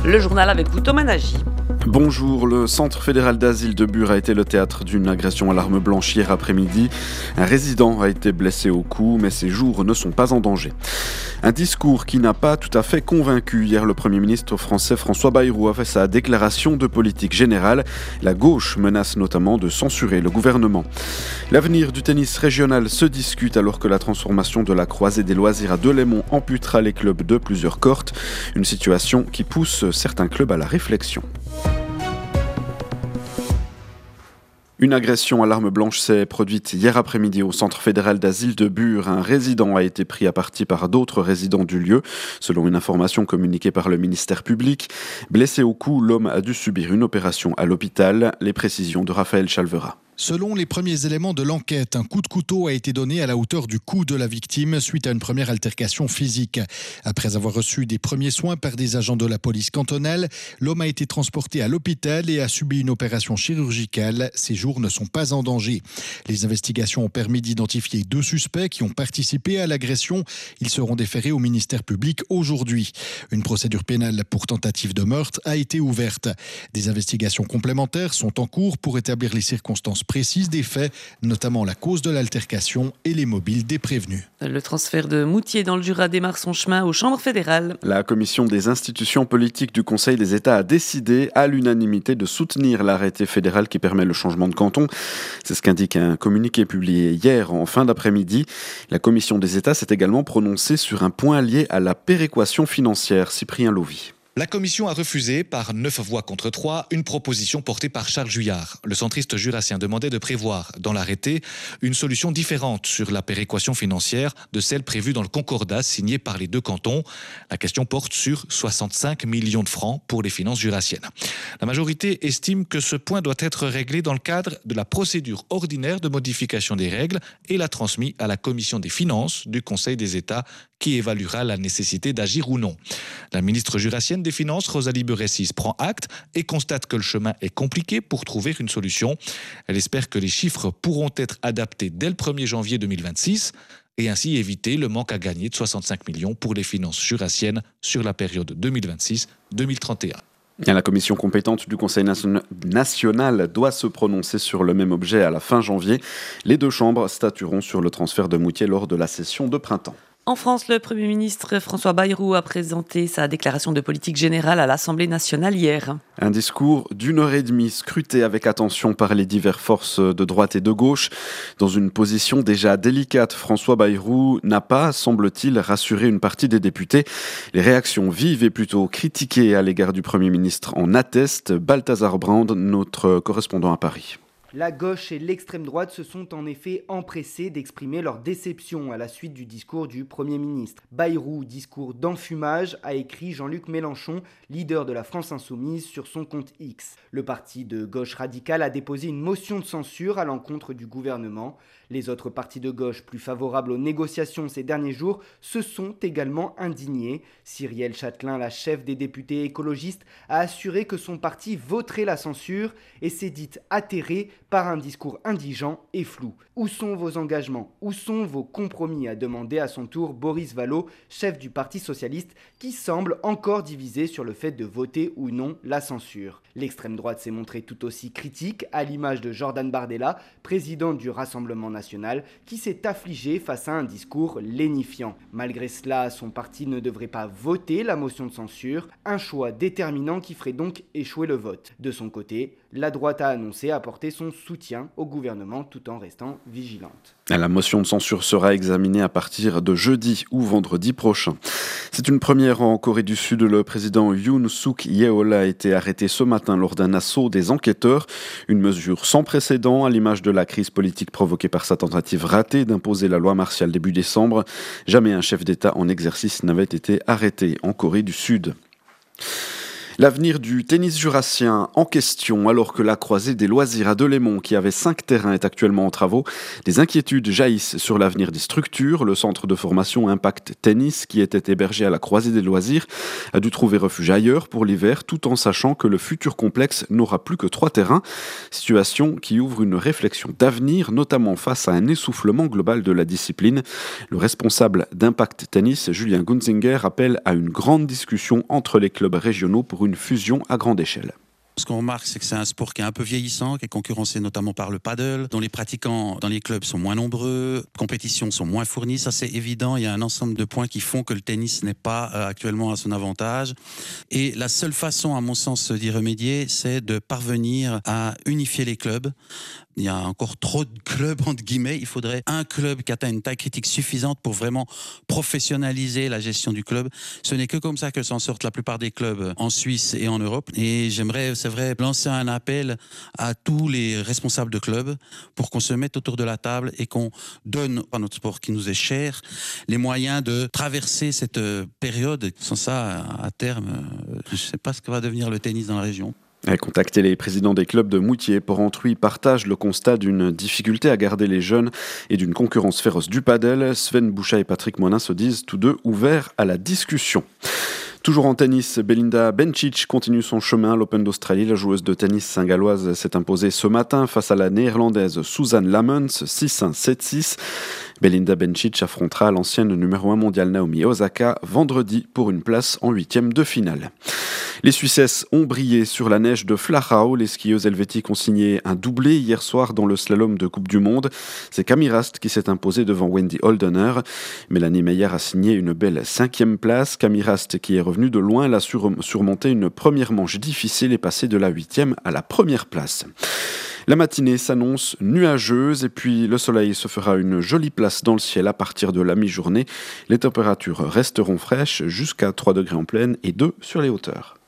Le journal avec vous, Thomas Nagy. Bonjour, le Centre fédéral d'asile de Bure a été le théâtre d'une agression à l'arme blanche hier après-midi. Un résident a été blessé au cou, mais ses jours ne sont pas en danger. Un discours qui n'a pas tout à fait convaincu. Hier, le Premier ministre français François Bayrou a fait sa déclaration de politique générale. La gauche menace notamment de censurer le gouvernement. L'avenir du tennis régional se discute alors que la transformation de la Croisée des loisirs à Delémont amputera les clubs de plusieurs cohortes. Une situation qui pousse certains clubs à la réflexion. Une agression à l'arme blanche s'est produite hier après-midi au Centre fédéral d'asile de Bure. Un résident a été pris à partie par d'autres résidents du lieu, selon une information communiquée par le ministère public. Blessé au cou, l'homme a dû subir une opération à l'hôpital. Les précisions de Raphaël Chalvera. Selon les premiers éléments de l'enquête, un coup de couteau a été donné à la hauteur du cou de la victime suite à une première altercation physique. Après avoir reçu des premiers soins par des agents de la police cantonale, l'homme a été transporté à l'hôpital et a subi une opération chirurgicale. Ses jours ne sont pas en danger. Les investigations ont permis d'identifier 2 suspects qui ont participé à l'agression. Ils seront déférés au ministère public aujourd'hui. Une procédure pénale pour tentative de meurtre a été ouverte. Des investigations complémentaires sont en cours pour établir les circonstances précises des faits, notamment la cause de l'altercation et les mobiles des prévenus. Le transfert de Moutier dans le Jura démarre son chemin aux chambres fédérales. La commission des institutions politiques du Conseil des États a décidé à l'unanimité de soutenir l'arrêté fédéral qui permet le changement de canton. C'est ce qu'indique un communiqué publié hier en fin d'après-midi. La commission des États s'est également prononcée sur un point lié à la péréquation financière. Cyprien Lovy. La commission a refusé, par 9 voix contre 3, une proposition portée par Charles Juillard. Le centriste jurassien demandait de prévoir, dans l'arrêté, une solution différente sur la péréquation financière de celle prévue dans le concordat signé par les 2 cantons. La question porte sur 65 millions de francs pour les finances jurassiennes. La majorité estime que ce point doit être réglé dans le cadre de la procédure ordinaire de modification des règles et l'a transmis à la commission des finances du Conseil des États qui évaluera la nécessité d'agir ou non. La ministre jurassienne des Finances, Rosalie Beressis, prend acte et constate que le chemin est compliqué pour trouver une solution. Elle espère que les chiffres pourront être adaptés dès le 1er janvier 2026 et ainsi éviter le manque à gagner de 65 millions pour les finances jurassiennes sur la période 2026-2031. La commission compétente du Conseil national doit se prononcer sur le même objet à la fin janvier. Les 2 chambres statueront sur le transfert de Moutier lors de la session de printemps. En France, le Premier ministre François Bayrou a présenté sa déclaration de politique générale à l'Assemblée nationale hier. Un discours d'1h30 scruté avec attention par les diverses forces de droite et de gauche. Dans une position déjà délicate, François Bayrou n'a pas, semble-t-il, rassuré une partie des députés. Les réactions vives et plutôt critiquées à l'égard du Premier ministre en attestent. Balthazar Brand, notre correspondant à Paris. La gauche et l'extrême droite se sont en effet empressés d'exprimer leur déception à la suite du discours du Premier ministre. Bayrou, discours d'enfumage, a écrit Jean-Luc Mélenchon, leader de la France Insoumise, sur son compte X. Le parti de gauche radicale a déposé une motion de censure à l'encontre du gouvernement. Les autres partis de gauche plus favorables aux négociations ces derniers jours se sont également indignés. Cyrielle Châtelain, la chef des députés écologistes, a assuré que son parti voterait la censure et s'est dite atterrée par un discours indigent et flou. Où sont vos engagements ? Où sont vos compromis ? A demandé à son tour Boris Vallaud, chef du Parti socialiste, qui semble encore divisé sur le fait de voter ou non la censure. L'extrême droite s'est montrée tout aussi critique, à l'image de Jordan Bardella, président du Rassemblement national, qui s'est affligé face à un discours lénifiant. Malgré cela, son parti ne devrait pas voter la motion de censure, un choix déterminant qui ferait donc échouer le vote. De son côté, la droite a annoncé apporter son soutien au gouvernement tout en restant vigilante. La motion de censure sera examinée à partir de jeudi ou vendredi prochain. C'est une première en Corée du Sud. Le président Yoon Suk Yeol a été arrêté ce matin lors d'un assaut des enquêteurs. Une mesure sans précédent à l'image de la crise politique provoquée par sa tentative ratée d'imposer la loi martiale début décembre. Jamais un chef d'État en exercice n'avait été arrêté en Corée du Sud. L'avenir du tennis jurassien en question, alors que la Croisée des loisirs à Delémont, qui avait 5 terrains, est actuellement en travaux. Des inquiétudes jaillissent sur l'avenir des structures. Le centre de formation Impact Tennis, qui était hébergé à la Croisée des loisirs, a dû trouver refuge ailleurs pour l'hiver, tout en sachant que le futur complexe n'aura plus que 3 terrains. Situation qui ouvre une réflexion d'avenir, notamment face à un essoufflement global de la discipline. Le responsable d'Impact Tennis, Julien Gunzinger, appelle à une grande discussion entre les clubs régionaux pour pour une fusion à grande échelle. Ce qu'on remarque, c'est que c'est un sport qui est un peu vieillissant, qui est concurrencé notamment par le paddle, dont les pratiquants dans les clubs sont moins nombreux, les compétitions sont moins fournies, ça c'est évident. Il y a un ensemble de points qui font que le tennis n'est pas actuellement à son avantage. Et la seule façon, à mon sens, d'y remédier, c'est de parvenir à unifier les clubs. Il y a encore trop de clubs, entre guillemets. Il faudrait un club qui atteint une taille critique suffisante pour vraiment professionnaliser la gestion du club. Ce n'est que comme ça que s'en sortent la plupart des clubs en Suisse et en Europe. Et j'aimerais, c'est vrai, lancer un appel à tous les responsables de clubs pour qu'on se mette autour de la table et qu'on donne à notre sport qui nous est cher les moyens de traverser cette période. Sans ça, à terme, je ne sais pas ce que va devenir le tennis dans la région. Contacter les présidents des clubs de Moutier, Porrentruy partagent le constat d'une difficulté à garder les jeunes et d'une concurrence féroce du padel. Sven Bouchat et Patrick Monin se disent tous deux ouverts à la discussion. Toujours en tennis, Belinda Bencic continue son chemin. L'Open d'Australie, la joueuse de tennis saint-galloise s'est imposée ce matin face à la néerlandaise Suzanne Lamens, 6-1, 7-6. Belinda Bencic affrontera l'ancienne numéro 1 mondiale Naomi Osaka vendredi pour une place en 8e de finale. Les Suissesses ont brillé sur la neige de Flachau. Les skieuses helvétiques ont signé un doublé hier soir dans le slalom de Coupe du Monde. C'est Camille Rast qui s'est imposée devant Wendy Holdener. Mélanie Meyer a signé une belle 5e place. Camille Rast, qui est revenue de loin, elle a surmonté une première manche difficile et passé de la 8e à la première place. La matinée s'annonce nuageuse et puis le soleil se fera une jolie place dans le ciel à partir de la mi-journée. Les températures resteront fraîches jusqu'à 3 degrés en plaine et 2 sur les hauteurs.